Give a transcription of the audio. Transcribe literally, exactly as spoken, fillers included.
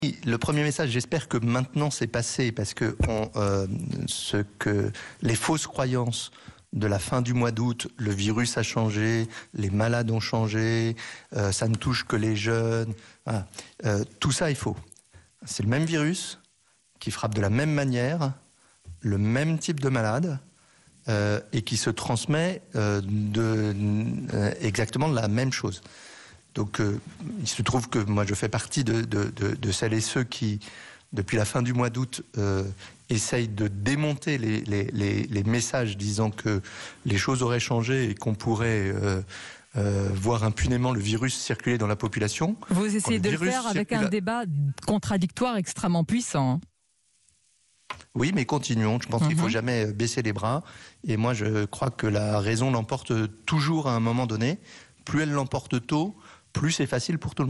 Le premier message, j'espère que maintenant c'est passé, parce que on, euh, ce que les fausses croyances de la fin du mois d'août, le virus a changé, les malades ont changé, euh, ça ne touche que les jeunes, voilà. euh, tout ça est faux. C'est le même virus qui frappe de la même manière, le même type de malade, euh, et qui se transmet euh, de, euh, exactement de la même chose. Donc, euh, il se trouve que moi, je fais partie de, de, de, de celles et ceux qui, depuis la fin du mois d'août, euh, essayent de démonter les, les, les, les messages disant que les choses auraient changé et qu'on pourrait euh, euh, voir impunément le virus circuler dans la population. Vous essayez de le faire avec circula... un débat contradictoire extrêmement puissant. Oui, mais continuons. Je pense mmh. qu'il ne faut jamais baisser les bras. Et moi, je crois que la raison l'emporte toujours à un moment donné. Plus elle l'emporte tôt, plus c'est facile pour tout le monde.